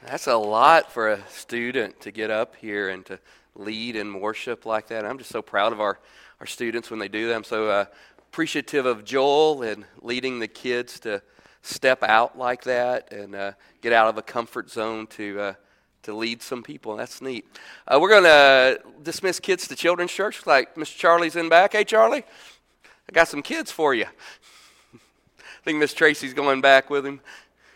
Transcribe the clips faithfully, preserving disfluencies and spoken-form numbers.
That's a lot for a student to get up here and to lead in worship like that. I'm just so proud of our, our students when they do that. I'm so uh, appreciative of Joel and leading the kids to step out like that and uh, get out of a comfort zone to uh, to lead some people. That's neat. Uh, we're going to dismiss kids to Children's Church. Looks like Mister Charlie's in back. Hey, Charlie, I got some kids for you. I think Miss Tracy's going back with him.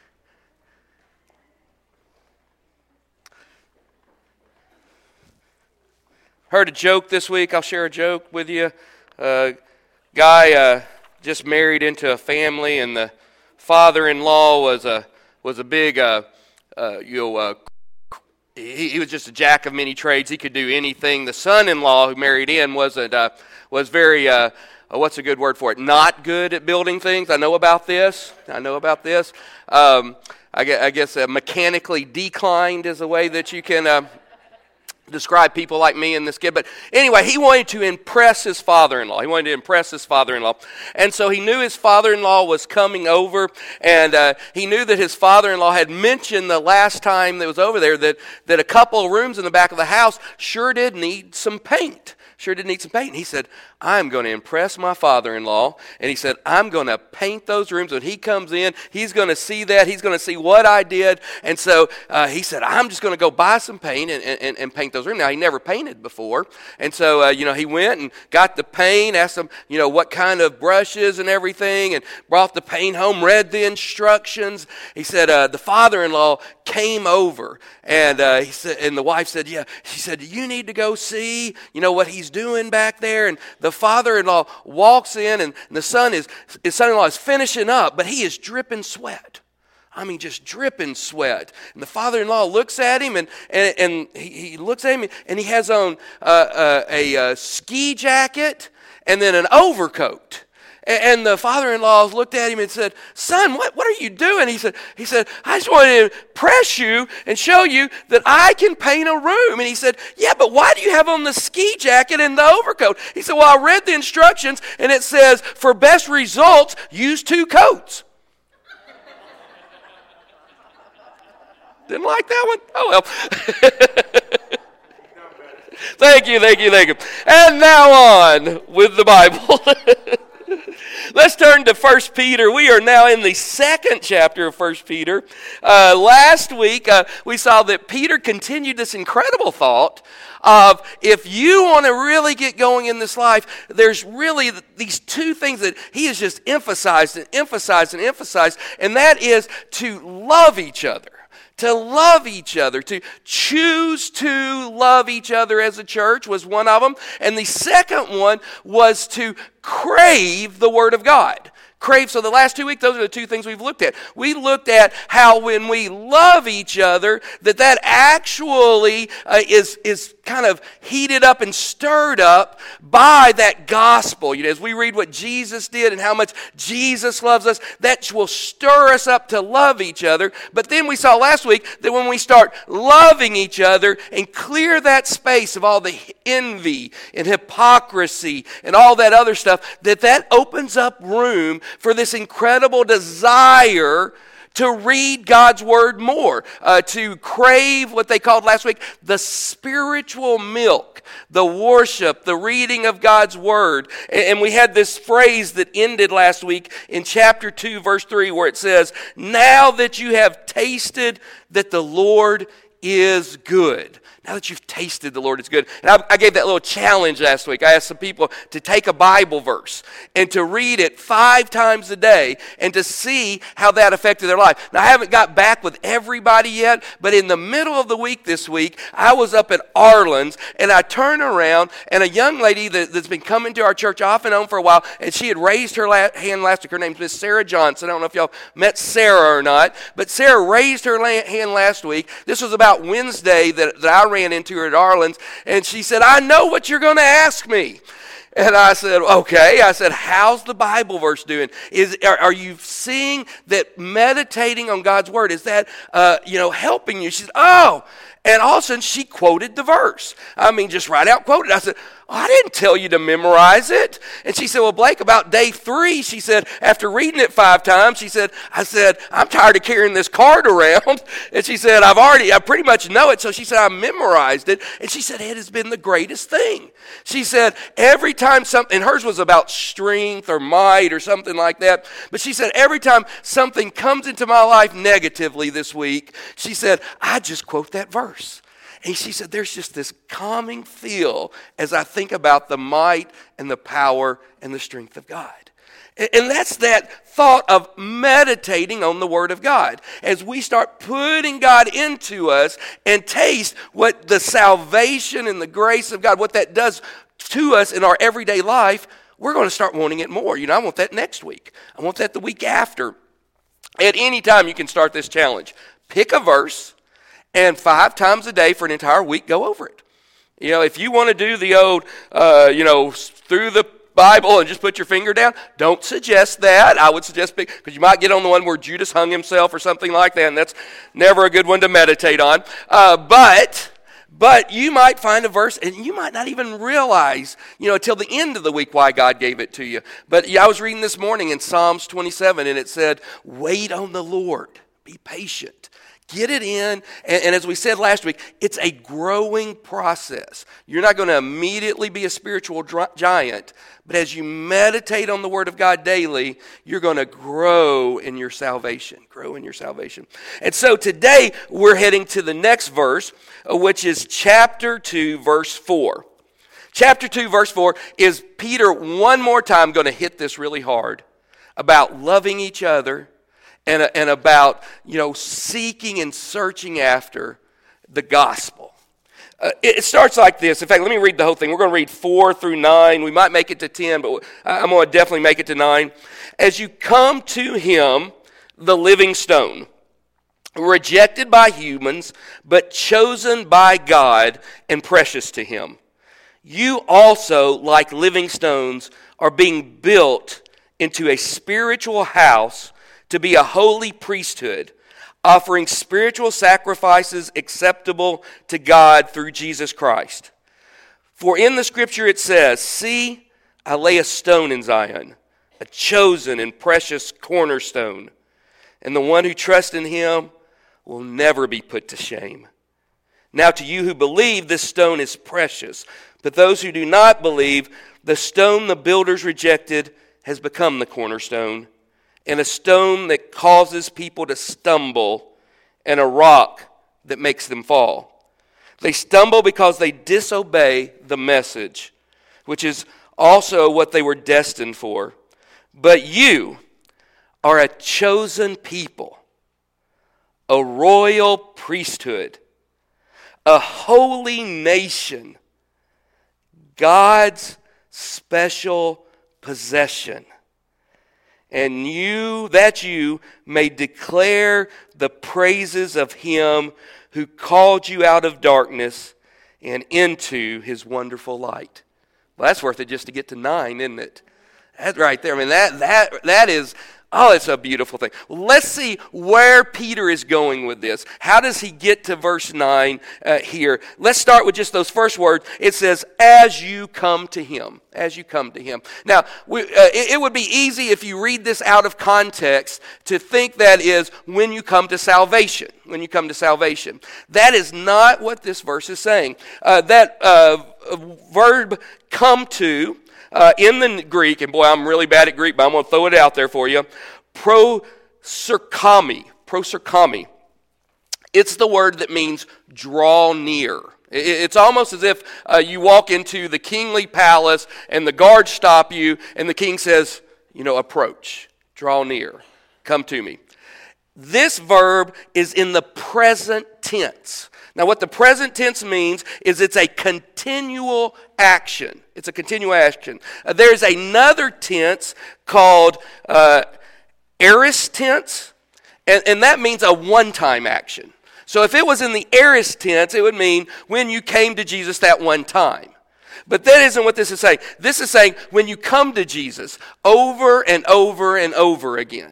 Heard a joke this week. I'll share a joke with you. Uh, guy uh, just married into a family, and the father-in-law was a was a big, uh, uh, you know, uh, he, he was just a jack of many trades. He could do anything. The son-in-law who married in wasn't uh, was very. Uh, uh, what's a good word for it? Not good at building things. I know about this. I know about this. Um, I guess, I guess uh, mechanically declined is a way that you can. Uh, describe people like me and this kid. But anyway, he wanted to impress his father-in-law. He wanted to impress his father-in-law. And so he knew his father-in-law was coming over, and uh, he knew that his father-in-law had mentioned the last time that was over there that, that a couple of rooms in the back of the house sure did need some paint. Sure did need some paint. And he said, I'm going to impress my father-in-law. And he said, I'm going to paint those rooms. When he comes in, he's going to see that. He's going to see what I did. And so uh, he said, I'm just going to go buy some paint and, and, and paint those rooms. Now, he never painted before. And so, uh, you know, he went and got the paint, asked him, you know, what kind of brushes and everything, and brought the paint home, read the instructions. He said, uh, the father-in-law came over. And uh, he said, and the wife said, yeah. She said, you need to go see, you know, what he's doing back there. And the father-in-law walks in, and the son is his son-in-law is finishing up, but he is dripping sweat. I mean, just dripping sweat. And the father-in-law looks at him, and and, and he, he looks at him, and he has on uh, uh, a, a ski jacket and then an overcoat. And the father-in-law looked at him and said, son, what, what are you doing? He said, he said, I just wanted to impress you and show you that I can paint a room. And he said, yeah, but why do you have on the ski jacket and the overcoat? He said, well, I read the instructions, and it says, for best results, use two coats. Didn't like that one? Oh, well. Thank you, thank you, thank you. And now on with the Bible. Let's turn to First Peter. We are now in the second chapter of First Peter. Uh, last week, uh, we saw that Peter continued this incredible thought of if you want to really get going in this life, there's really these two things that he has just emphasized and emphasized and emphasized, and that is to love each other. To love each other, to choose to love each other as a church was one of them. And the second one was to crave the Word of God. Crave. So the last two weeks, those are the two things we've looked at. We looked at how when we love each other, that that actually uh, is, is kind of heated up and stirred up by that gospel. You know, as we read what Jesus did and how much Jesus loves us, that will stir us up to love each other. But then we saw last week that when we start loving each other and clear that space of all the envy and hypocrisy and all that other stuff, that that opens up room for this incredible desire to read God's Word more, uh, to crave what they called last week the spiritual milk, the worship, the reading of God's Word. And we had this phrase that ended last week in chapter two, verse three, where it says, now that you have tasted that the Lord is good. Now that you've tasted the Lord is good. And I, I gave that little challenge last week. I asked some people to take a Bible verse and to read it five times a day and to see how that affected their life. Now, I haven't got back with everybody yet, but in the middle of the week this week, I was up at Arlen's, and I turned around, and a young lady that, that's been coming to our church off and on for a while, and she had raised her la- hand last week. Her name's Miss Sarah Johnson. I don't know if y'all met Sarah or not, but Sarah raised her la- hand last week. This was about Wednesday that, that I ran into her at Arlen's, and she said, I know what you're going to ask me. And I said, okay. I said, how's the Bible verse doing? Is Are, are you seeing that meditating on God's Word, is that, uh, you know, helping you? She said, oh, And all of a sudden, she quoted the verse. I mean, just right out quoted. I said, oh, I didn't tell you to memorize it. And she said, well, Blake, about day three, she said, after reading it five times, she said, I said, I'm tired of carrying this card around. And she said, I've already, I pretty much know it. So she said, I memorized it. And she said, it has been the greatest thing. She said, every time something, and hers was about strength or might or something like that. But she said, every time something comes into my life negatively this week, she said, I just quote that verse. And she said, there's just this calming feel as I think about the might and the power and the strength of God. And that's that thought of meditating on the Word of God. As we start putting God into us and taste what the salvation and the grace of God, what that does to us in our everyday life, we're going to start wanting it more. You know, I want that next week. I want that the week after. At any time you can start this challenge. Pick a verse, and five times a day for an entire week, go over it. You know, if you want to do the old, uh, you know, through the Bible and just put your finger down, don't suggest that. I would suggest, because you might get on the one where Judas hung himself or something like that, and that's never a good one to meditate on. Uh, but... But you might find a verse, and you might not even realize, you know, until the end of the week why God gave it to you. But yeah, I was reading this morning in Psalms twenty-seven, and it said, wait on the Lord. Be patient. Get it in. And, and as we said last week, it's a growing process. You're not going to immediately be a spiritual dr- giant, but as you meditate on the Word of God daily, you're going to grow in your salvation. Grow in your salvation. And so today, we're heading to the next verse, which is chapter two, verse four. Chapter two, verse four is Peter one more time going to hit this really hard about loving each other and, and about, you know, seeking and searching after the gospel. Uh, it, it starts like this. In fact, let me read the whole thing. We're going to read four through nine. We might make it to ten, but I'm going to definitely make it to nine. As you come to him, the living stone, rejected by humans, but chosen by God and precious to him. You also, like living stones, are being built into a spiritual house to be a holy priesthood, offering spiritual sacrifices acceptable to God through Jesus Christ. For in the scripture it says, see, I lay a stone in Zion, a chosen and precious cornerstone, and the one who trusts in him will never be put to shame. Now to you who believe, this stone is precious, but those who do not believe, the stone the builders rejected has become the cornerstone, and a stone that causes people to stumble, and a rock that makes them fall. They stumble because they disobey the message, which is also what they were destined for. But you are a chosen people, a royal priesthood, a holy nation, God's special possession. And you, that you, may declare the praises of him who called you out of darkness and into his wonderful light. Well, that's worth it just to get to nine, isn't it? That's right there. I mean, that that that is, oh, it's a beautiful thing. Well, let's see where Peter is going with this. How does he get to verse nine uh, here? Let's start with just those first words. It says, as you come to him. As you come to him. Now, we, uh, it, it would be easy if you read this out of context to think that is when you come to salvation. When you come to salvation. That is not what this verse is saying. Uh, that uh, verb come to, Uh, in the Greek, and boy, I'm really bad at Greek, but I'm going to throw it out there for you. Proserchami. Proserchami. It's the word that means draw near. It's almost as if uh, you walk into the kingly palace and the guards stop you and the king says, you know, approach, draw near, come to me. This verb is in the present tense. Now, what the present tense means is it's a continual action. It's a continual action. Uh, there's another tense called uh, aorist tense, and, and that means a one-time action. So if it was in the aorist tense, it would mean when you came to Jesus that one time. But that isn't what this is saying. This is saying when you come to Jesus over and over and over again.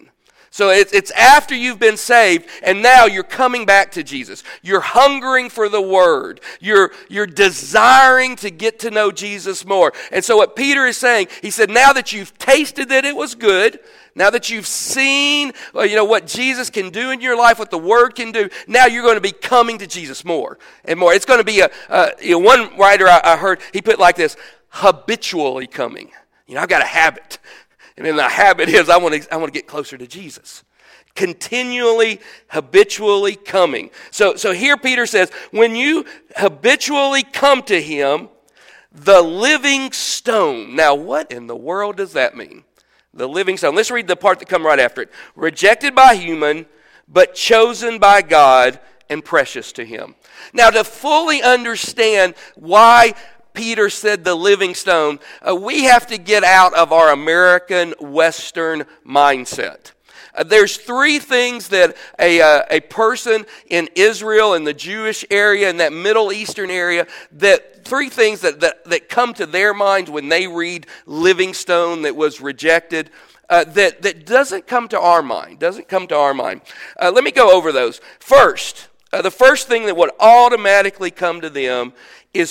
So it's, it's after you've been saved, and now you're coming back to Jesus. You're hungering for the Word. You're, you're desiring to get to know Jesus more. And so what Peter is saying, he said, now that you've tasted that it was good, now that you've seen well, you know, what Jesus can do in your life, what the Word can do, now you're going to be coming to Jesus more and more. It's going to be a, a you know, one writer I, I heard, he put it like this, habitually coming. You know, I've got a habit. And then the habit is I want to I want to get closer to Jesus. Continually, habitually coming. So, so here Peter says, when you habitually come to him, the living stone. Now, what in the world does that mean? The living stone. Let's read the part that comes right after it. Rejected by human, but chosen by God and precious to him. Now, to fully understand why Peter said the living stone, uh, we have to get out of our American Western mindset. Uh, there's three things that a, uh, a person in Israel, in the Jewish area, in that Middle Eastern area, that three things that, that, that come to their minds when they read living stone that was rejected, uh, that, that doesn't come to our mind, doesn't come to our mind. Uh, let me go over those. First, uh, the first thing that would automatically come to them is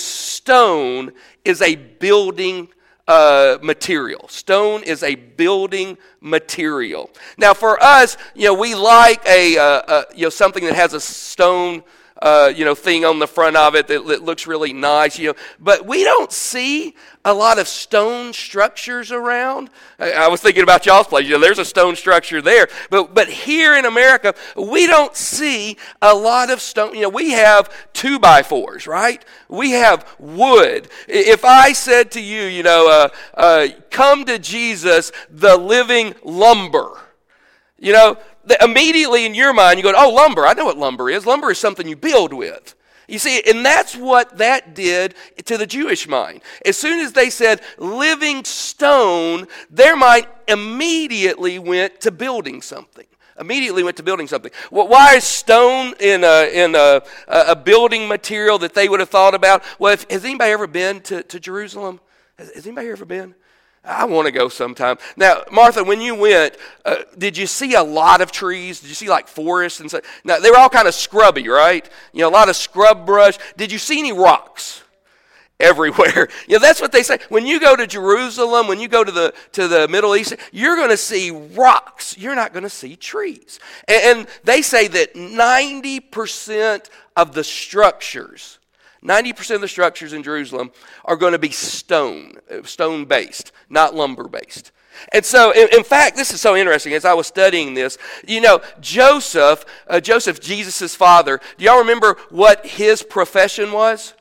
stone is a building uh, material. Stone is a building material. Now, for us, you know, we like a, uh, uh, you know, something that has a stone, uh, you know, thing on the front of it that, that looks really nice, you know. But we don't see a lot of stone structures around. I, I was thinking about y'all's place. You know, there's a stone structure there. But but here in America, we don't see a lot of stone. You know, we have two by fours, right? We have wood. If I said to you, you know, uh, uh, come to Jesus, the living lumber, you know, the, immediately in your mind you go, oh, lumber. I know what lumber is. Lumber is something you build with. You see, and that's what that did to the Jewish mind. As soon as they said living stone, their mind immediately went to building something. Immediately went to building something. Well, why is stone in a in a, a building material that they would have thought about? Well, if, has anybody ever been to, to Jerusalem? Has, has anybody ever been? I want to go sometime. Now, Martha, when you went, uh, did you see a lot of trees? Did you see like forests and stuff? Now, they were all kind of scrubby, right? You know, a lot of scrub brush. Did you see any rocks? Everywhere. You know, that's what they say. When you go to Jerusalem, when you go to the to the Middle East, you're going to see rocks. You're not going to see trees. And, and they say that ninety percent of the structures, ninety percent of the structures in Jerusalem are going to be stone, stone-based, not lumber-based. And so, in, in fact, this is so interesting. As I was studying this, you know, Joseph, uh, Joseph, Jesus' father, do y'all remember what his profession was?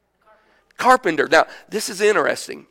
Carpenter. Now, this is interesting.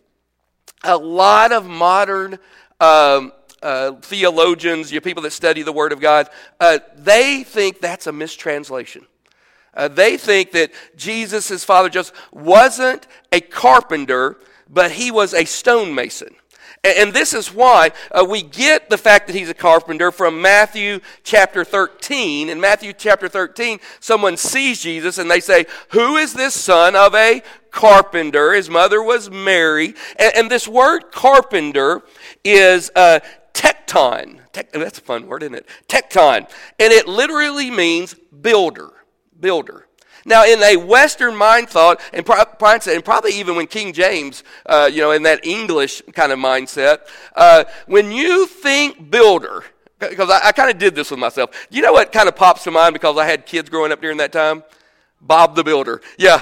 A lot of modern um, uh, theologians, you know, people that study the Word of God, uh, they think that's a mistranslation. Uh, they think that Jesus' father Joseph wasn't a carpenter, but he was a stonemason. And this is why uh, we get the fact that he's a carpenter from Matthew chapter thirteen. In Matthew chapter thirteen, someone sees Jesus and they say, who is this son of a carpenter? His mother was Mary. And, and this word carpenter is uh, tekton. Tek, that's a fun word, isn't it? Tekton. And it literally means builder. Builder. Now, in a Western mind thought, and, mindset, and probably even when King James, uh, you know, in that English kind of mindset, uh, when you think builder, because I, I kind of did this with myself, you know what kind of pops to mind because I had kids growing up during that time? Bob the Builder. Yeah.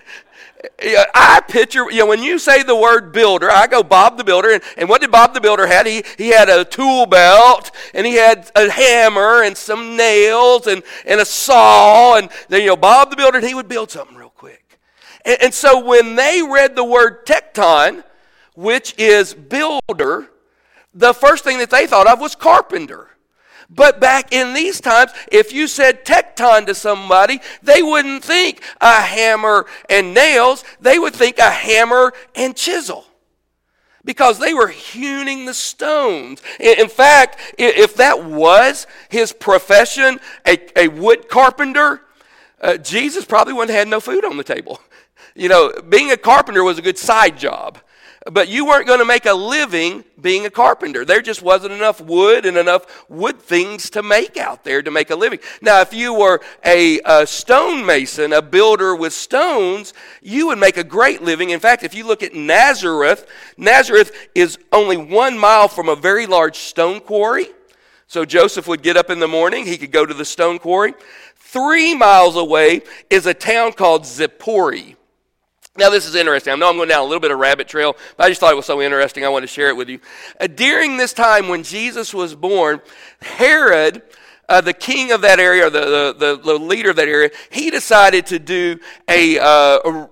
Yeah, I picture, you know, when you say the word builder, I go Bob the Builder. And, and what did Bob the Builder have? He, he had a tool belt, and he had a hammer, and some nails, and, and a saw. And then, you know, Bob the Builder, he would build something real quick. And, and so when they read the word tekton, which is builder, the first thing that they thought of was carpenter. But back in these times, if you said tekton to somebody, they wouldn't think a hammer and nails. They would think a hammer and chisel. Because they were hewing the stones. In fact, if that was his profession, a, a wood carpenter, uh, Jesus probably wouldn't have had no food on the table. You know, being a carpenter was a good side job. But you weren't going to make a living being a carpenter. There just wasn't enough wood and enough wood things to make out there to make a living. Now, if you were a, a stonemason, a builder with stones, you would make a great living. In fact, if you look at Nazareth, Nazareth is only one mile from a very large stone quarry. So Joseph would get up in the morning. He could go to the stone quarry. Three miles away is a town called Zippori. Now, this is interesting. I know I'm going down a little bit of rabbit trail, but I just thought it was so interesting. I want to share it with you. Uh, during this time when Jesus was born, Herod, uh, the king of that area, or the, the, the leader of that area, he decided to do a, uh, a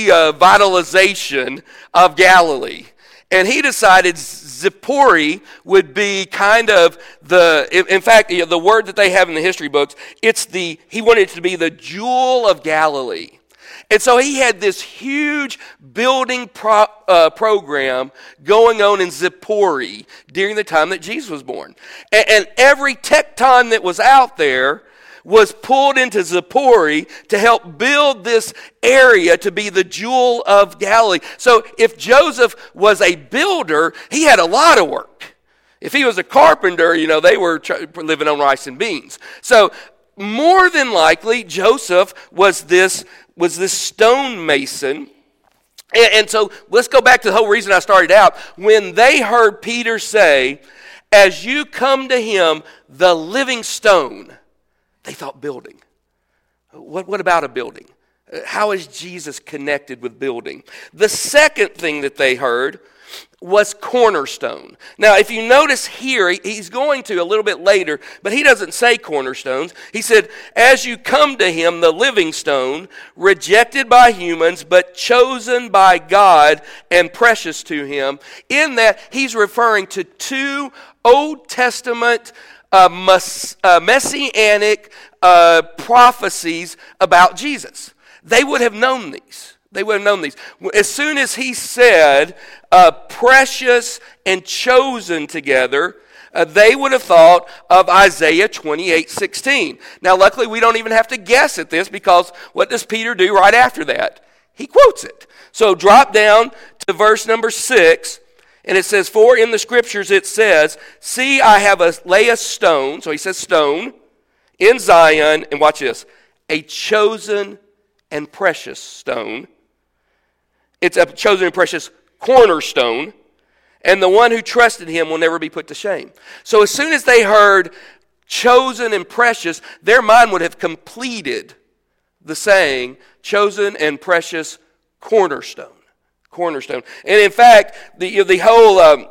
revitalization of Galilee. And he decided Zippori would be kind of the, in, in fact, the word that they have in the history books, it's the, he wanted it to be the jewel of Galilee. And so he had this huge building pro, uh, program going on in Zippori during the time that Jesus was born. And, and every tecton that was out there was pulled into Zippori to help build this area to be the jewel of Galilee. So if Joseph was a builder, he had a lot of work. If he was a carpenter, you know, they were tr- living on rice and beans. So more than likely, Joseph was this was this stonemason. And, and so let's go back to the whole reason I started out. When they heard Peter say, as you come to him, the living stone, they thought building. What, what about a building? How is Jesus connected with building? The second thing that they heard was cornerstone. Now, if you notice here, he's going to a little bit later, but he doesn't say cornerstones. He said, as you come to him, the living stone, rejected by humans, but chosen by God and precious to him. In that, he's referring to two Old Testament uh, mess, uh, messianic uh, prophecies about Jesus. They would have known these. They would have known these. As soon as he said, uh, precious and chosen together, uh, they would have thought of Isaiah twenty-eight sixteen. Now, luckily, we don't even have to guess at this, because what does Peter do right after that? He quotes it. So drop down to verse number six, and it says, for in the scriptures it says, see, I have a, lay a stone, so he says stone, in Zion, and watch this, a chosen and precious stone. It's a chosen and precious cornerstone, and the one who trusted him will never be put to shame. So as soon as they heard chosen and precious, their mind would have completed the saying, chosen and precious cornerstone. Cornerstone. And in fact, the, the whole um,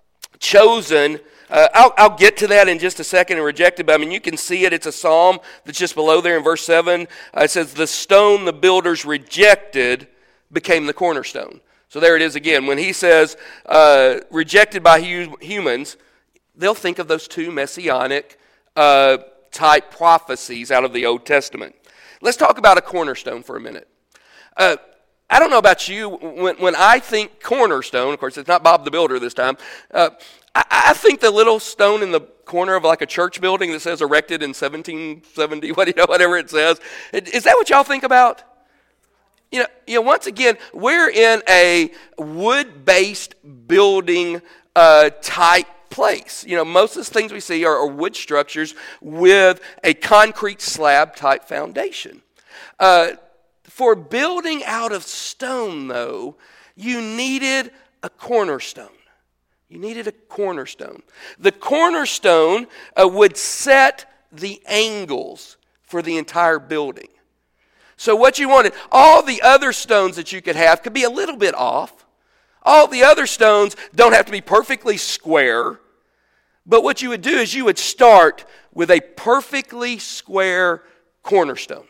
chosen, uh, I'll, I'll get to that in just a second, and rejected, but I mean, you can see it. It's a psalm that's just below there in verse seven. Uh, it says, the stone the builders rejected became the cornerstone. So there it is again. When he says uh, rejected by hu- humans, they'll think of those two messianic uh, type prophecies out of the Old Testament. Let's talk about a cornerstone for a minute. Uh, I don't know about you, when, when I think cornerstone, of course it's not Bob the Builder this time, uh, I, I think the little stone in the corner of like a church building that says erected in seventeen seventy, what, you know, whatever it says. Is that what y'all think about? You know, you know, once again, we're in a wood-based building uh, type place. You know, most of the things we see are, are wood structures with a concrete slab type foundation. Uh, for building out of stone, though, you needed a cornerstone. You needed a cornerstone. The cornerstone uh, would set the angles for the entire building. So what you wanted, all the other stones that you could have could be a little bit off. All the other stones don't have to be perfectly square. But what you would do is you would start with a perfectly square cornerstone.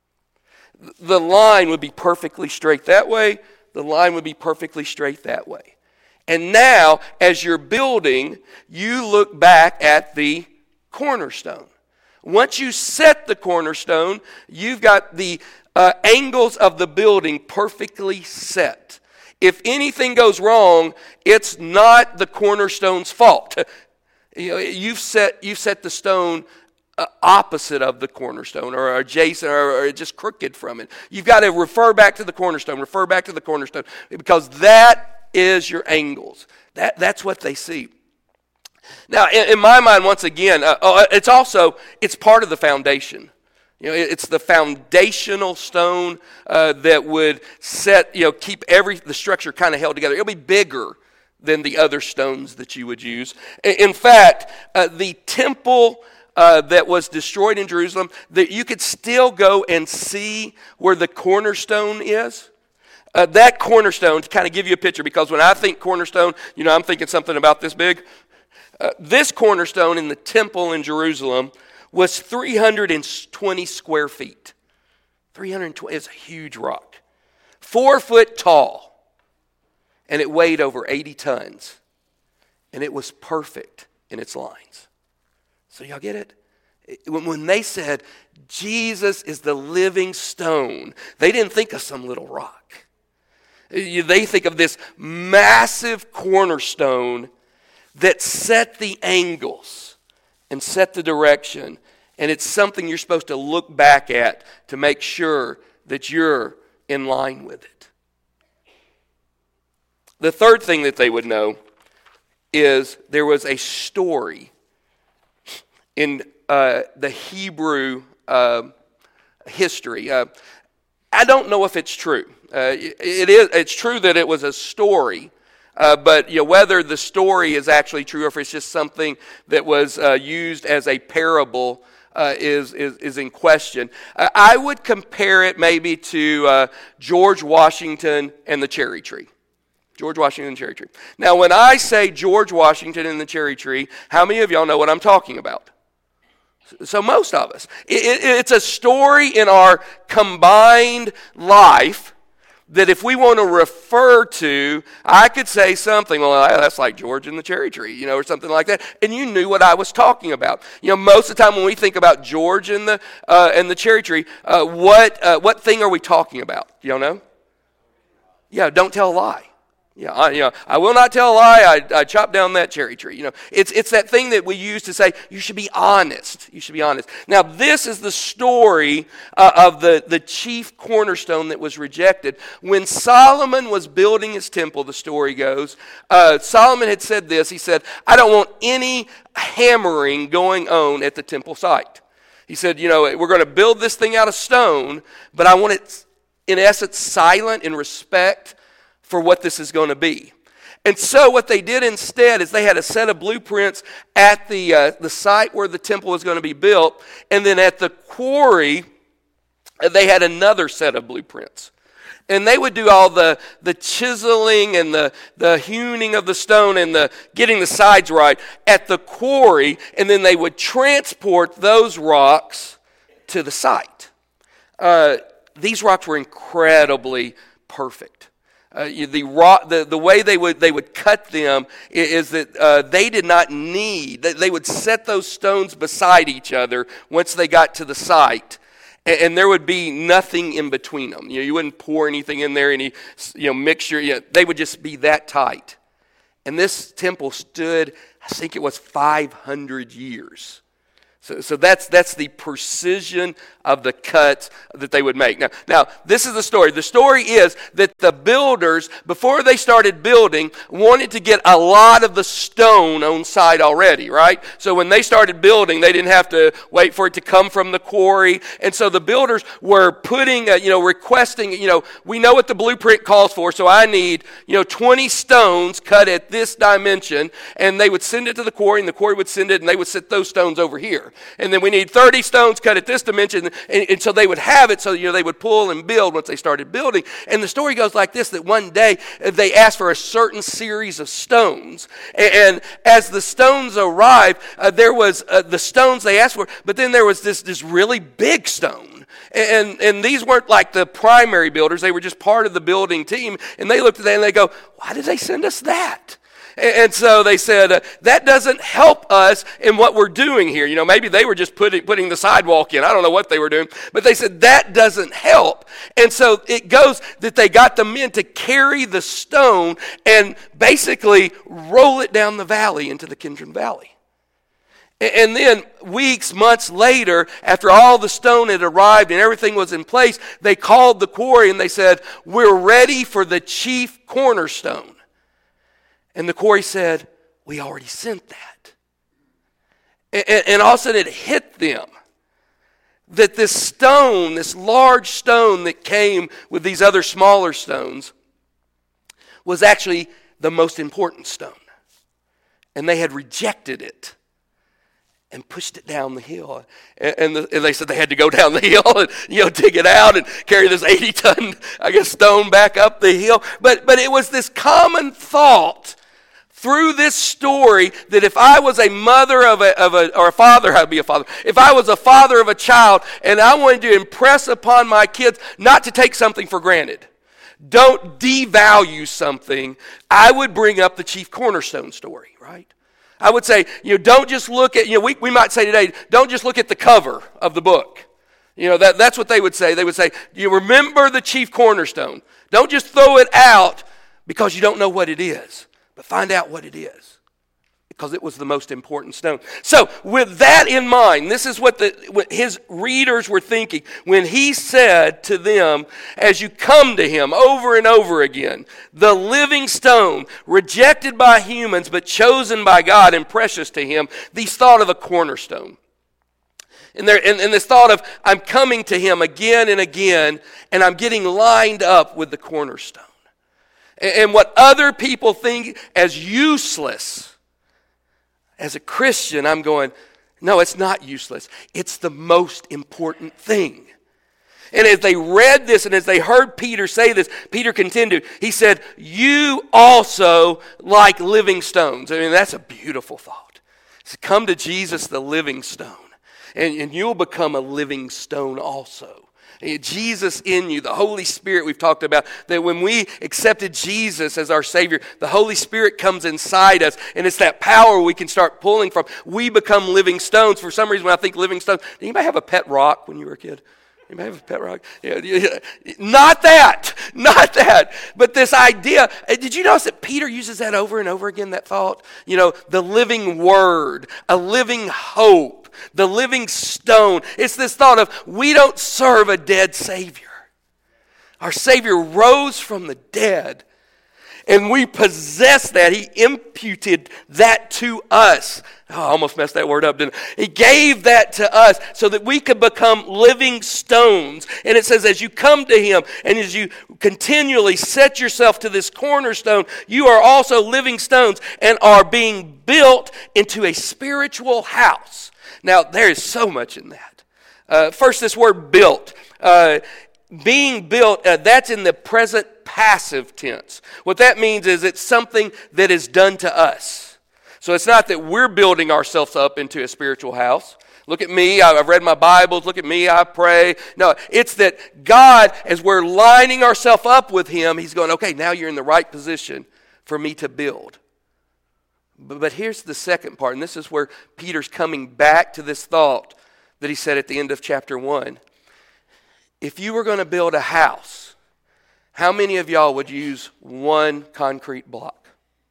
The line would be perfectly straight that way. The line would be perfectly straight that way. And now, as you're building, you look back at the cornerstone. Once you set the cornerstone, you've got the uh, angles of the building perfectly set. If anything goes wrong, it's not the cornerstone's fault. You know, you've set you've set the stone uh, opposite of the cornerstone, or adjacent, or, or just crooked from it. You've got to refer back to the cornerstone. Refer back to the cornerstone, because that is your angles. That, that's what they see. Now, in, in my mind, once again, uh, oh, it's also, it's part of the foundation. You know, it's the foundational stone uh, that would set, you know, keep every the structure kind of held together. It'll be bigger than the other stones that you would use. In fact, uh, the temple uh, that was destroyed in Jerusalem, that you could still go and see where the cornerstone is. Uh, that cornerstone, to kind of give you a picture, because when I think cornerstone, you know, I'm thinking something about this big. Uh, this cornerstone in the temple in Jerusalem was three hundred twenty square feet. three hundred twenty is a huge rock. Four foot tall. And it weighed over eighty tons. And it was perfect in its lines. So y'all get it? When they said, Jesus is the living stone, they didn't think of some little rock. They think of this massive cornerstone that set the angles and set the direction. And it's something you're supposed to look back at to make sure that you're in line with it. The third thing that they would know is there was a story in uh, the Hebrew uh, history. Uh, I don't know if it's true. Uh, it, it is. It's true that it was a story. Uh, but you know, whether the story is actually true or if it's just something that was uh, used as a parable uh, is, is is in question. Uh, I would compare it maybe to uh, George Washington and the cherry tree. George Washington and the cherry tree. Now, when I say George Washington and the cherry tree, how many of y'all know what I'm talking about? So most of us. It, it, it's a story in our combined life that if we want to refer to, I could say something, well, that's like George and the cherry tree, you know, or something like that, and you knew what I was talking about. You know, most of the time when we think about George and the uh, and the cherry tree, uh, what uh, what thing are we talking about? Do y'all know? Yeah, don't tell a lie. Yeah, I, you know, I will not tell a lie. I, I chopped down that cherry tree. You know, it's it's that thing that we use to say you should be honest. You should be honest. Now, this is the story uh, of the the chief cornerstone that was rejected when Solomon was building his temple. The story goes, uh, Solomon had said this. He said, "I don't want any hammering going on at the temple site." He said, "You know, we're going to build this thing out of stone, but I want it, in essence, silent in respect for what this is going to be." And so what they did instead is they had a set of blueprints at the uh, the site where the temple was going to be built, and then at the quarry they had another set of blueprints. And they would do all the, the chiseling and the, the hewing of the stone and the getting the sides right at the quarry, and then they would transport those rocks to the site. Uh, these rocks were incredibly perfect. Uh, the, rock, the the way they would they would cut them is, is that uh, they did not need, they would set those stones beside each other once they got to the site, and, and there would be nothing in between them. You know, you wouldn't pour anything in there, any you know mixture. You know, they would just be that tight. And this temple stood, I think it was five hundred years. So, so that's that's the precision of the cuts that they would make. Now, now, this is the story. The story is that the builders, before they started building, wanted to get a lot of the stone on site already, right? So when they started building, they didn't have to wait for it to come from the quarry. And so the builders were putting, uh, you know, requesting, you know, we know what the blueprint calls for, so I need, you know, twenty stones cut at this dimension. And they would send it to the quarry, and the quarry would send it, and they would set those stones over here. And then we need thirty stones cut at this dimension. And, and so they would have it, so you know they would pull and build once they started building. And the story goes like this, that one day they asked for a certain series of stones. And, and as the stones arrived, uh, there was uh, the stones they asked for, but then there was this, this really big stone. And, and these weren't like the primary builders. They were just part of the building team. And they looked at that and they go, why did they send us that? And so they said, uh, that doesn't help us in what we're doing here. You know, maybe they were just putting, putting the sidewalk in. I don't know what they were doing. But they said, that doesn't help. And so it goes that they got the men to carry the stone and basically roll it down the valley into the Kidron Valley. And then weeks, months later, after all the stone had arrived and everything was in place, they called the quarry and they said, we're ready for the chief cornerstone. And the quarry said, we already sent that. And, and all of a sudden it hit them that this stone, this large stone that came with these other smaller stones, was actually the most important stone. And they had rejected it and pushed it down the hill. And, and, the, and they said they had to go down the hill and, you know, dig it out and carry this eighty ton, I guess, stone back up the hill. But, but it was this common thought through this story that if I was a mother of a, of a or a father, I'd be a father. If I was a father of a child and I wanted to impress upon my kids not to take something for granted, don't devalue something, I would bring up the chief cornerstone story, right? I would say, you know, don't just look at, you know, we, we might say today, don't just look at the cover of the book. You know, that, that's what they would say. They would say, you remember the chief cornerstone. Don't just throw it out because you don't know what it is, but find out what it is. Because it was the most important stone. So, with that in mind, this is what, the, what his readers were thinking when he said to them, as you come to him over and over again, the living stone, rejected by humans but chosen by God and precious to him, these thought of a cornerstone. And, there, and, and this thought of, I'm coming to him again and again, and I'm getting lined up with the cornerstone. And, and what other people think as useless, as a Christian, I'm going, no, it's not useless. It's the most important thing. And as they read this and as they heard Peter say this, Peter continued. He said, you also like living stones. I mean, that's a beautiful thought. So come to Jesus, the living stone, and, and you'll become a living stone also. Jesus in you, the Holy Spirit we've talked about, that when we accepted Jesus as our Savior, the Holy Spirit comes inside us, and it's that power we can start pulling from. We become living stones. For some reason, when I think living stones, did anybody have a pet rock when you were a kid? Anybody have a pet rock? Yeah, yeah. Not that. Not that. But this idea, did you notice that Peter uses that over and over again, that thought? You know, the living word, a living hope. The living stone. It's this thought of we don't serve a dead Savior. Our Savior rose from the dead, and we possess that. He imputed that to us. Oh, I almost messed that word up, didn't I? He gave that to us so that we could become living stones. And it says, as you come to him and as you continually set yourself to this cornerstone, you are also living stones and are being built into a spiritual house. Now, there is so much in that. Uh, first, this word built. Uh, being built, uh, that's in the present passive tense. What that means is it's something that is done to us. So it's not that we're building ourselves up into a spiritual house. Look at me, I've read my Bibles. Look at me, I pray. No, it's that God, as we're lining ourselves up with him, he's going, okay, now you're in the right position for me to build. But here's the second part, and this is where Peter's coming back to this thought that he said at the end of chapter one. If you were going to build a house, how many of y'all would use one concrete block?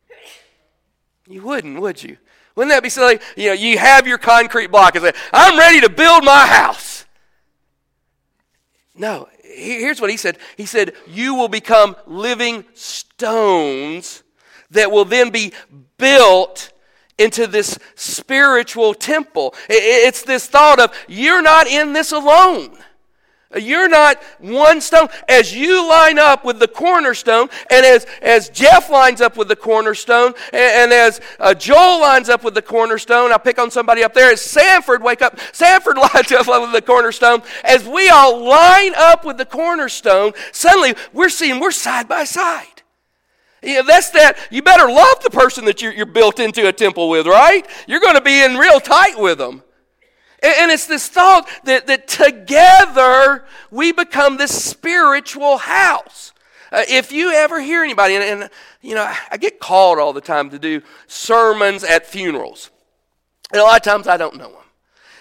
You wouldn't, would you? Wouldn't that be silly? You know, you have your concrete block and say, I'm ready to build my house. No, here's what he said. He said, you will become living stones that will then be built into this spiritual temple. It's this thought of, you're not in this alone. You're not one stone. As you line up with the cornerstone, and as, as Jeff lines up with the cornerstone, and, and as uh, Joel lines up with the cornerstone, I'll pick on somebody up there, as Sanford, wake up, Sanford lines up with the cornerstone, as we all line up with the cornerstone, suddenly we're seeing we're side by side. You know, that's that. You better love the person that you're, you're built into a temple with, right? You're going to be in real tight with them. And, and it's this thought that, that together we become this spiritual house. Uh, if you ever hear anybody, and, and you know, I, I get called all the time to do sermons at funerals. And a lot of times I don't know them.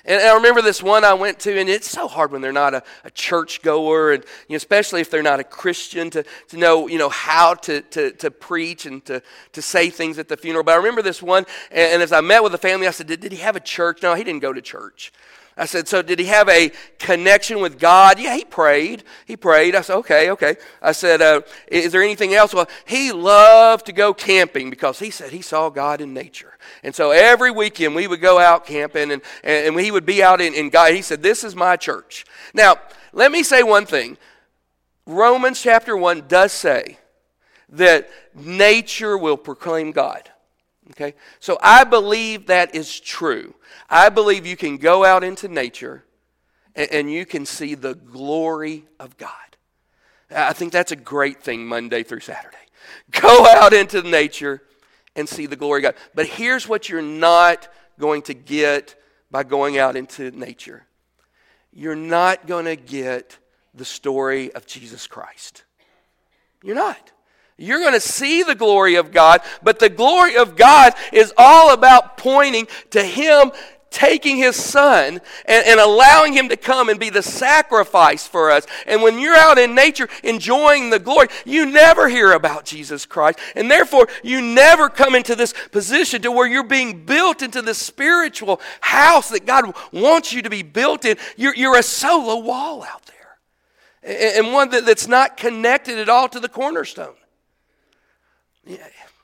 And I remember this one I went to, and it's so hard when they're not a, a church goer, and you know, especially if they're not a Christian, to, to know you know how to, to, to preach and to, to say things at the funeral. But I remember this one, and, and as I met with the family, I said, did, did he have a church? No, he didn't go to church. I said, so did he have a connection with God? Yeah, he prayed. He prayed. I said, okay, okay. I said, uh, is there anything else? Well, he loved to go camping because he said he saw God in nature. And so every weekend we would go out camping, and, and he would be out in, in God. He said, this is my church. Now, let me say one thing. Romans chapter one does say that nature will proclaim God. Okay, so I believe that is true. I believe you can go out into nature and, and you can see the glory of God. I think that's a great thing Monday through Saturday. Go out into nature and see the glory of God. But here's what you're not going to get by going out into nature. You're not going to get the story of Jesus Christ. You're not. You're going to see the glory of God, but the glory of God is all about pointing to Him taking His Son and, and allowing Him to come and be the sacrifice for us. And when you're out in nature enjoying the glory, you never hear about Jesus Christ. And therefore, you never come into this position to where you're being built into this spiritual house that God wants you to be built in. You're, you're a solo wall out there. And, and one that, that's not connected at all to the cornerstone. Yeah,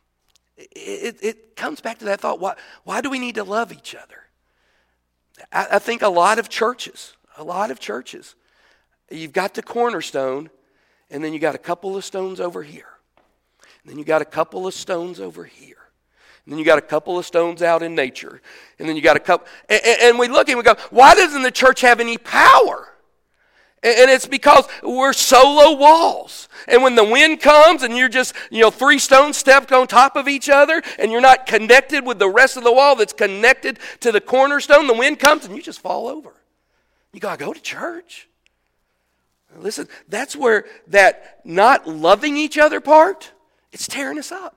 it, it comes back to that thought, why, why do we need to love each other? I, I think a lot of churches, a lot of churches, you've got the cornerstone, and then you got a couple of stones over here. And then you got a couple of stones over here. And then you got a couple of stones out in nature. And then you got a couple, and, and we look and we go, why doesn't the church have any power? And it's because we're solo walls. And when the wind comes and you're just, you know, three stones stepped on top of each other and you're not connected with the rest of the wall that's connected to the cornerstone, the wind comes and you just fall over. You got to go to church. Listen, that's where that not loving each other part, it's tearing us up.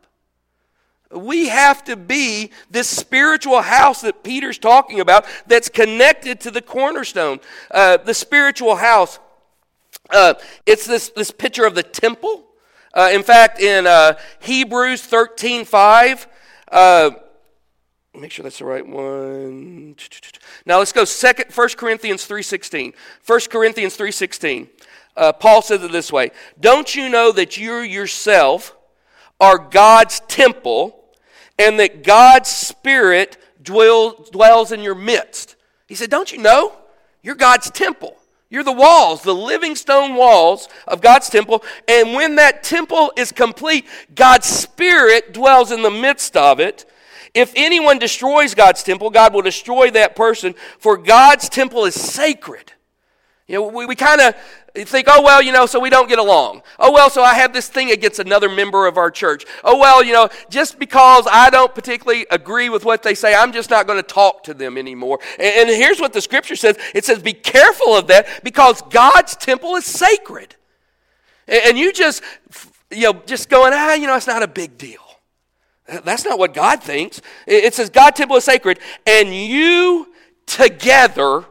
We have to be this spiritual house that Peter's talking about that's connected to the cornerstone. Uh, the spiritual house, uh, it's this, this picture of the temple. Uh, in fact, in uh, Hebrews thirteen five, uh, make sure that's the right one. Now let's go second, First Corinthians three sixteen. First Corinthians three sixteen. Uh, Paul says it this way, don't you know that you yourself are God's temple, and that God's Spirit dwell, dwells in your midst? He said, don't you know? You're God's temple. You're the walls, the living stone walls of God's temple. And when that temple is complete, God's Spirit dwells in the midst of it. If anyone destroys God's temple, God will destroy that person, for God's temple is sacred. You know, we, we kind of think, oh, well, you know, so we don't get along. Oh, well, so I have this thing against another member of our church. Oh, well, you know, just because I don't particularly agree with what they say, I'm just not going to talk to them anymore. And, and here's what the scripture says. It says, be careful of that because God's temple is sacred. And, and you just, you know, just going, ah, you know, it's not a big deal. That's not what God thinks. It, it says God's temple is sacred, and you together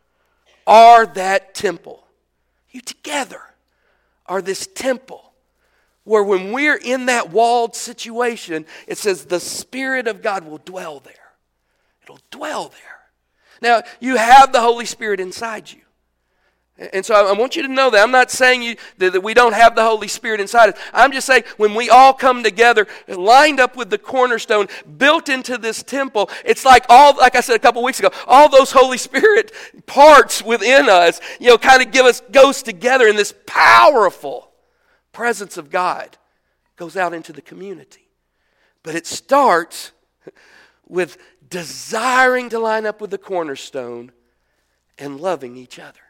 are that temple. You together are this temple where when we're in that walled situation, it says the Spirit of God will dwell there. It'll dwell there. Now, you have the Holy Spirit inside you. And so I want you to know that. I'm not saying you, that we don't have the Holy Spirit inside us. I'm just saying when we all come together, lined up with the cornerstone, built into this temple, it's like all, like I said a couple weeks ago, all those Holy Spirit parts within us, you know, kind of give us, goes together in this powerful presence of God. Goes out into the community. But it starts with desiring to line up with the cornerstone and loving each other.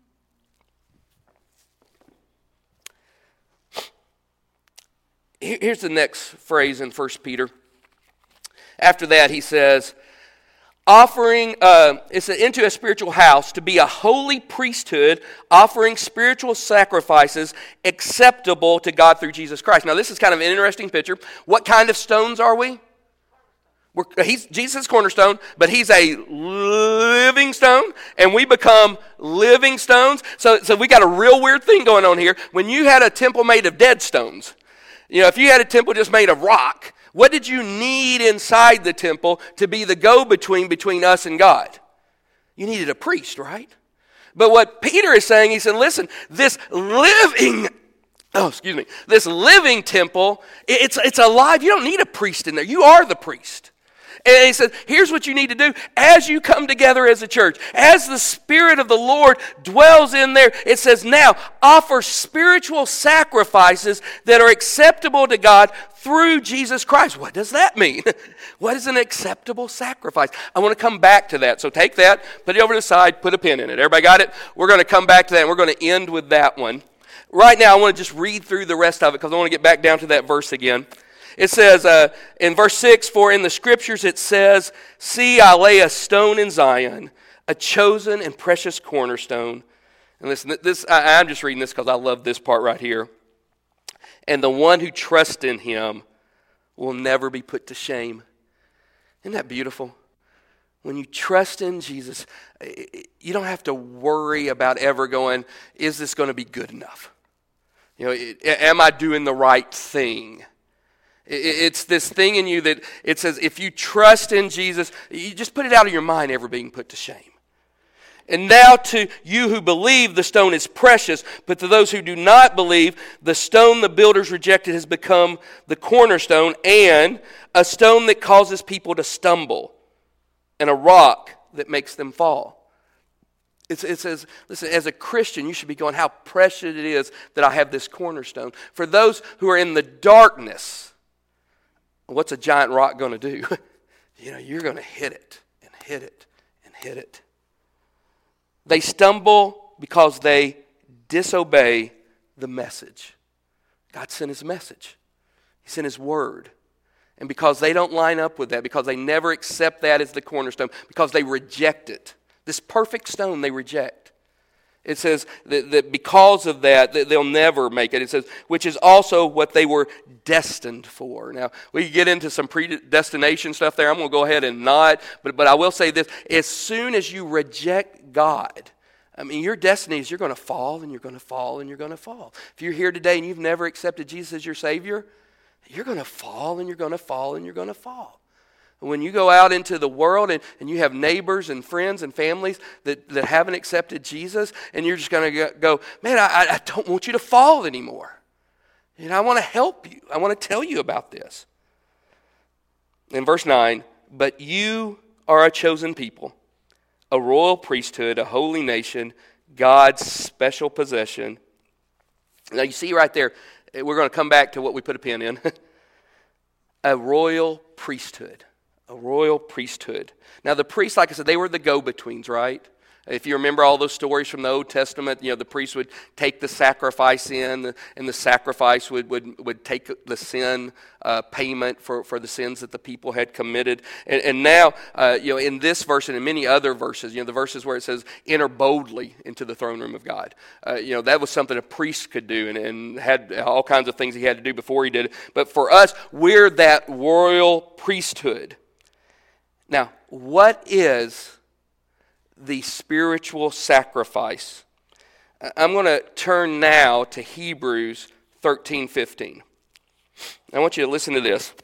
Here's the next phrase in First Peter. After that, he says, offering, uh, it's into a spiritual house to be a holy priesthood, offering spiritual sacrifices acceptable to God through Jesus Christ. Now, this is kind of an interesting picture. What kind of stones are we? We're, he's Jesus' cornerstone, but he's a living stone, and we become living stones. So, so we got a real weird thing going on here. When you had a temple made of dead stones, you know, if you had a temple just made of rock, what did you need inside the temple to be the go-between between us and God? You needed a priest, right? But what Peter is saying, he said, listen, this living Oh, excuse me. This living temple, it's, it's alive. You don't need a priest in there. You are the priest. And he said, here's what you need to do. As you come together as a church, as the Spirit of the Lord dwells in there, it says, now offer spiritual sacrifices that are acceptable to God through Jesus Christ. What does that mean? What is an acceptable sacrifice? I want to come back to that. So take that, put it over to the side, put a pin in it. Everybody got it? We're going to come back to that, and we're going to end with that one. Right now, I want to just read through the rest of it because I want to get back down to that verse again. It says uh, in verse six, for in the Scriptures it says, see, I lay a stone in Zion, a chosen and precious cornerstone. And listen, this I, I'm just reading this because I love this part right here. And the one who trusts in him will never be put to shame. Isn't that beautiful? When you trust in Jesus, you don't have to worry about ever going, is this going to be good enough? You know, am I doing the right thing? It's this thing in you that it says if you trust in Jesus, you just put it out of your mind ever being put to shame. And now to you who believe, the stone is precious, but to those who do not believe, the stone the builders rejected has become the cornerstone and a stone that causes people to stumble and a rock that makes them fall. It's, it says, listen, as a Christian, you should be going, how precious it is that I have this cornerstone. For those who are in the darkness, what's a giant rock going to do? You know, you're going to hit it and hit it and hit it. They stumble because they disobey the message. God sent his message. He sent his word. And because they don't line up with that, because they never accept that as the cornerstone, because they reject it, this perfect stone they reject. It says that, that because of that, that they'll never make it. It says, which is also what they were destined for. Now, we get into some predestination stuff there. I'm going to go ahead and nod. But, but I will say this. As soon as you reject God, I mean, your destiny is you're going to fall and you're going to fall and you're going to fall. If you're here today and you've never accepted Jesus as your Savior, you're going to fall and you're going to fall and you're going to fall. When you go out into the world and, and you have neighbors and friends and families that, that haven't accepted Jesus, and you're just going to go, man, I, I don't want you to fall anymore. You know, I want to help you. I want to tell you about this. In verse nine, but you are a chosen people, a royal priesthood, a holy nation, God's special possession. Now you see right there, we're going to come back to what we put a pin in. A royal priesthood. A royal priesthood. Now the priests, like I said, they were the go-betweens, right? If you remember all those stories from the Old Testament, you know, the priest would take the sacrifice in, and the sacrifice would, would, would take the sin uh, payment for, for the sins that the people had committed. And, and now, uh, you know, in this verse and in many other verses, you know, the verses where it says, enter boldly into the throne room of God. Uh, you know, that was something a priest could do and, and had all kinds of things he had to do before he did it. But for us, we're that royal priesthood. Now, what is the spiritual sacrifice? I'm going to turn now to Hebrews thirteen fifteen. I want you to listen to this.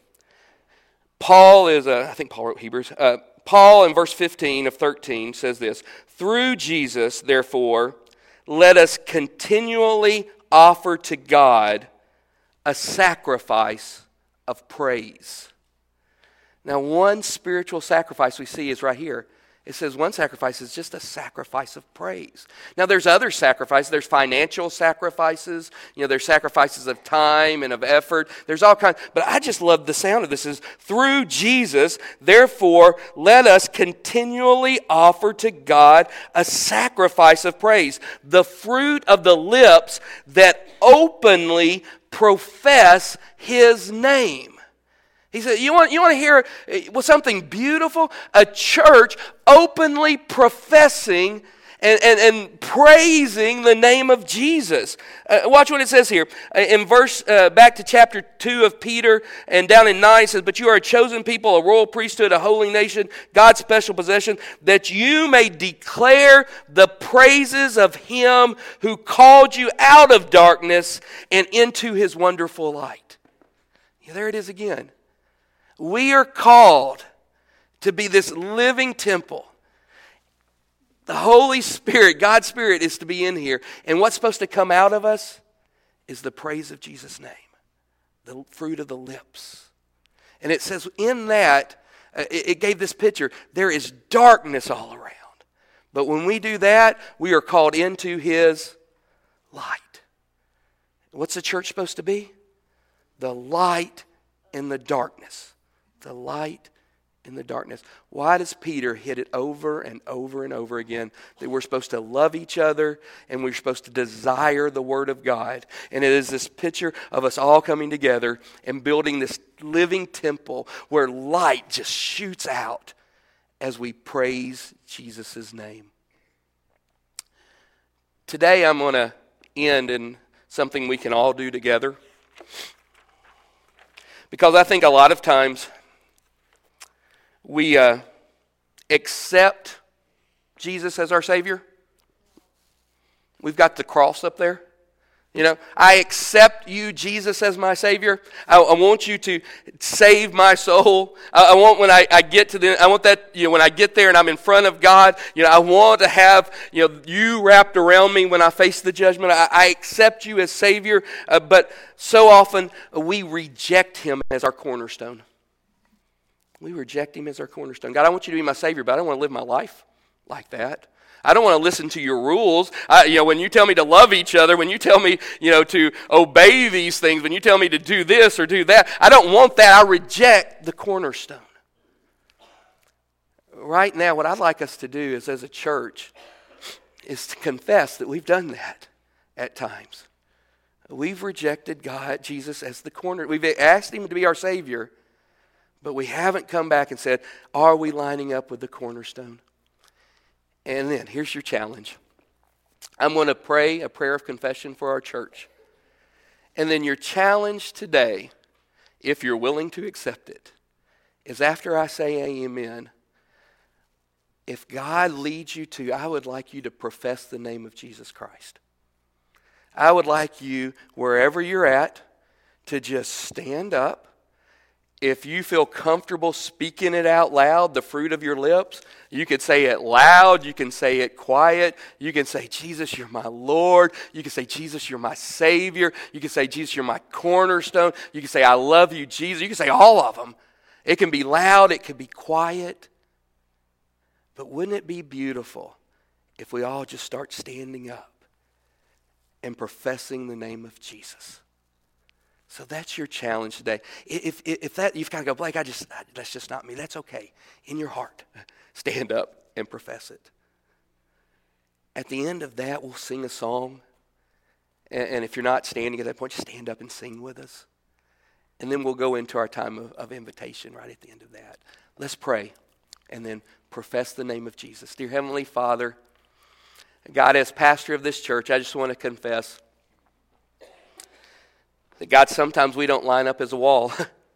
Paul is, a, I think Paul wrote Hebrews. Uh, Paul in verse fifteen of thirteen says this, through Jesus, therefore, let us continually offer to God a sacrifice of praise. Now, one spiritual sacrifice we see is right here. It says one sacrifice is just a sacrifice of praise. Now, there's other sacrifices. There's financial sacrifices. You know, there's sacrifices of time and of effort. There's all kinds. But I just love the sound of this. Is through Jesus, therefore, let us continually offer to God a sacrifice of praise, the fruit of the lips that openly profess His name. He said, you want, you want to hear well, something beautiful? A church openly professing And, and, and praising the name of Jesus. Uh, watch what it says here. Uh, in verse, uh, back to chapter two of Peter, and down in nine, it says, "But you are a chosen people, a royal priesthood, a holy nation, God's special possession, that you may declare the praises of Him who called you out of darkness and into His wonderful light." Yeah, there it is again. We are called to be this living temple. The Holy Spirit, God's Spirit, is to be in here. And what's supposed to come out of us is the praise of Jesus' name, the fruit of the lips. And it says in that, uh, it, it gave this picture, there is darkness all around. But when we do that, we are called into His light. What's the church supposed to be? The light in the darkness. The light in the darkness. Why does Peter hit it over and over and over again that we're supposed to love each other and we're supposed to desire the Word of God? And it is this picture of us all coming together and building this living temple where light just shoots out as we praise Jesus' name. Today I'm going to end in something we can all do together, because I think a lot of times we uh, accept Jesus as our Savior. We've got the cross up there. You know, I accept you, Jesus, as my Savior. I, I want you to save my soul. I, I want when I, I get to the, I want that, you know, when I get there and I'm in front of God, you know, I want to have, you know, you wrapped around me when I face the judgment. I, I accept you as Savior, uh, but so often we reject Him as our cornerstone. We reject Him as our cornerstone. God, I want you to be my Savior, but I don't want to live my life like that. I don't want to listen to your rules. I, you know, when you tell me to love each other, when you tell me, you know, to obey these things, when you tell me to do this or do that, I don't want that. I reject the cornerstone. Right now, what I'd like us to do is, as a church, is to confess that we've done that at times. We've rejected God, Jesus, as the corner. We've asked Him to be our Savior, but we haven't come back and said, are we lining up with the cornerstone? And then, here's your challenge. I'm going to pray a prayer of confession for our church. And then your challenge today, if you're willing to accept it, is after I say amen, if God leads you to, I would like you to profess the name of Jesus Christ. I would like you, wherever you're at, to just stand up. If you feel comfortable speaking it out loud, the fruit of your lips, you could say it loud, you can say it quiet, you can say, Jesus, you're my Lord, you can say, Jesus, you're my Savior, you can say, Jesus, you're my cornerstone, you can say, I love you, Jesus, you can say all of them. It can be loud, it can be quiet, but wouldn't it be beautiful if we all just start standing up and professing the name of Jesus? So that's your challenge today. If, if, if that, you've got to go, Blake, I just, that's just not me. That's okay. In your heart, stand up and profess it. At the end of that, we'll sing a song. And, and if you're not standing at that point, just stand up and sing with us. And then we'll go into our time of, of invitation right at the end of that. Let's pray and then profess the name of Jesus. Dear Heavenly Father, God, as pastor of this church, I just want to confess that, God, sometimes we don't line up as a wall.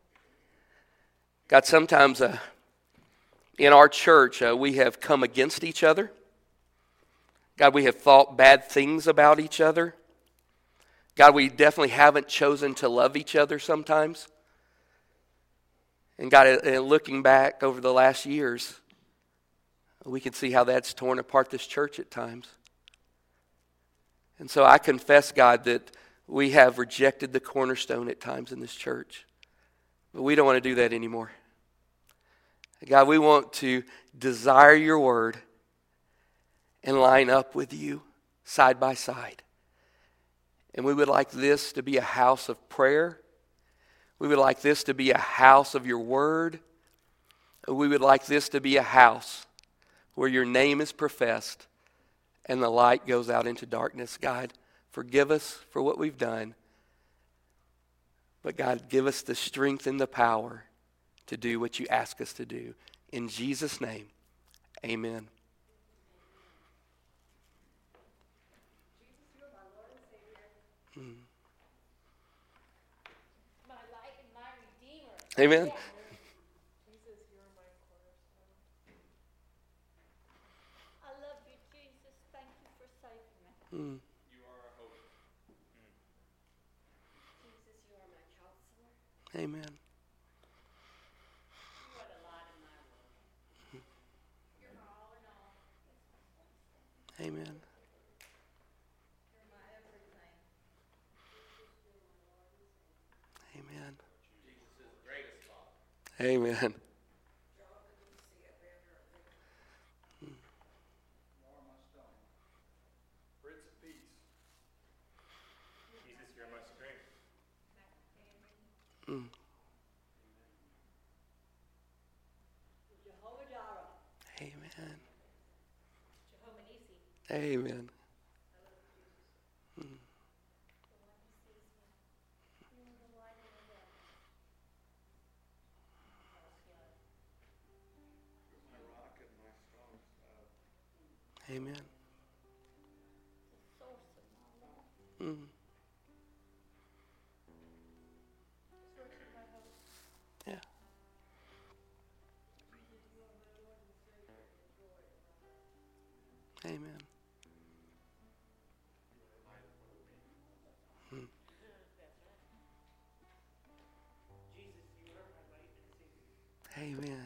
God, sometimes uh, in our church uh, we have come against each other. God, we have thought bad things about each other. God, we definitely haven't chosen to love each other sometimes. And God, uh, looking back over the last years, we can see how that's torn apart this church at times. And so I confess, God, that we have rejected the cornerstone at times in this church. But we don't want to do that anymore. God, we want to desire your word and line up with you side by side. And we would like this to be a house of prayer. We would like this to be a house of your word. We would like this to be a house where your name is professed and the light goes out into darkness. God, forgive us for what we've done. But God, give us the strength and the power to do what you ask us to do. In Jesus' name, amen. Mm. My light and my redeemer. Amen. Jesus, you're my cornerstone. I love you, Jesus. Thank you for saving me. Mm. You are our hope. Mm. Jesus, you are my counselor. Amen. You are the light in my world. You're my all in all. Amen. You're my everything. Amen. Jesus is the greatest Father. Amen. You are my stone. Prince of Peace. Jesus, you're my strength. Mm. Jehovah Jireh. Amen. Jehovah Nissi. Amen. The one who sees me. You are the light in the darkness. You're my rock and my strong tower. Amen. The source of my love. Mm. The source of my hope. Yeah. Jesus, you are my Lord and Savior and the joy of my life. Amen. Mm. Jesus, you are my light and Savior. Amen.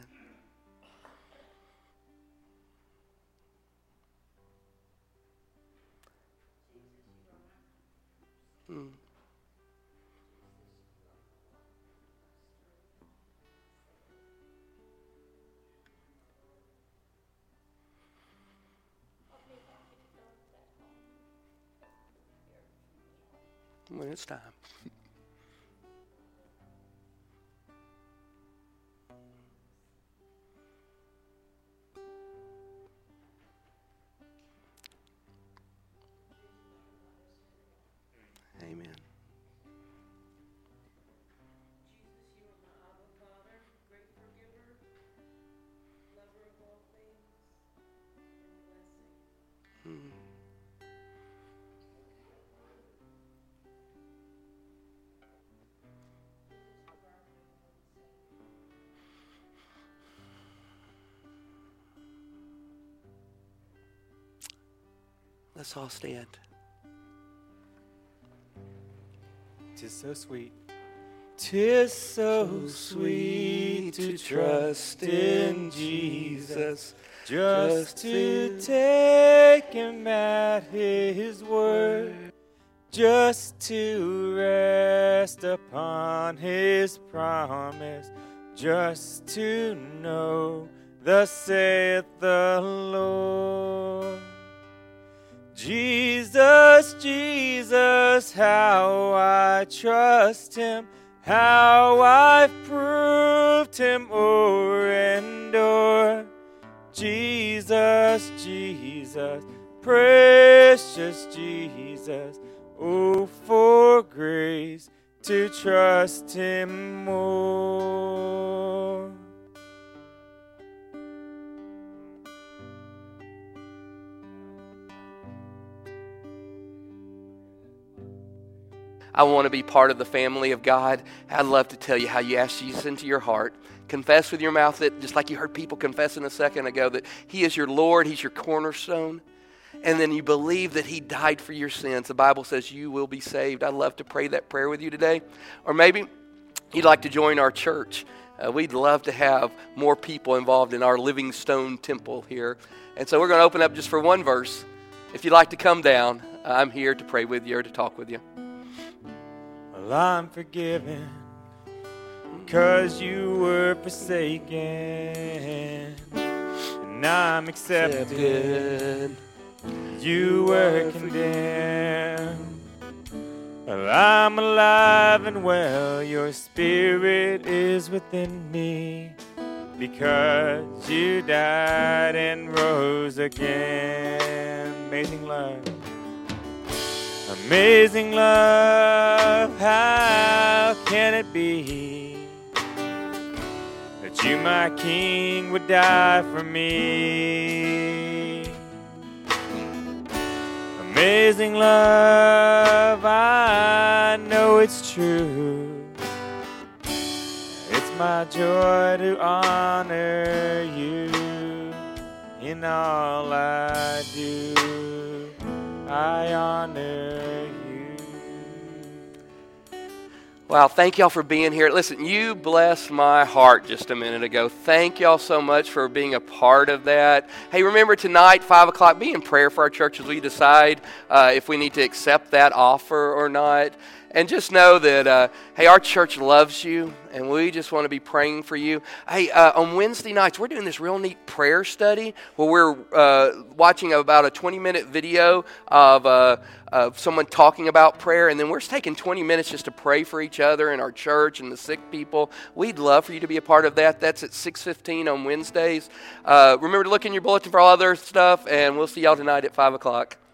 Jesus, you are my Mm. Help me want you to go to that home. Here from me, Lord. When it's time. Amen. Jesus, you are my Abba Father, great forgiver, lover of all things, and blessing. Mm. Jesus, you are my Lord and Savior. Let's all stand. Tis so sweet. Tis so sweet to trust in Jesus, just to take him at his word, just to rest upon his promise, just to know thus saith the Lord. Jesus, Jesus, how I trust him, how I've proved him o'er and o'er. Jesus, Jesus, precious Jesus, oh, for grace to trust him more. I want to be part of the family of God. I'd love to tell you how you ask Jesus into your heart. Confess with your mouth that, just like you heard people confessing a second ago, that he is your Lord, he's your cornerstone. And then you believe that he died for your sins. The Bible says you will be saved. I'd love to pray that prayer with you today. Or maybe you'd like to join our church. Uh, we'd love to have more people involved in our Living Stone Temple here. And so we're going to open up just for one verse. If you'd like to come down, uh, I'm here to pray with you or to talk with you. Well, I'm forgiven because you were forsaken, and I'm accepted. You were condemned. Well, I'm alive and well. Your spirit is within me because you died and rose again. Amazing love. Amazing love, how can it be that you, my King, would die for me? Amazing love, I know it's true. It's my joy to honor you in all I do. I honor you. Wow, thank y'all for being here. Listen, you blessed my heart just a minute ago. Thank y'all so much for being a part of that. Hey, remember tonight, five o'clock, be in prayer for our church as we decide uh, if we need to accept that offer or not. And just know that, uh, hey, our church loves you, and we just want to be praying for you. Hey, uh, on Wednesday nights, we're doing this real neat prayer study where we're uh, watching about a twenty-minute video of, uh, of someone talking about prayer, and then we're taking twenty minutes just to pray for each other and our church and the sick people. We'd love for you to be a part of that. That's at six fifteen on Wednesdays. Uh, remember to look in your bulletin for all other stuff, and we'll see y'all tonight at five o'clock.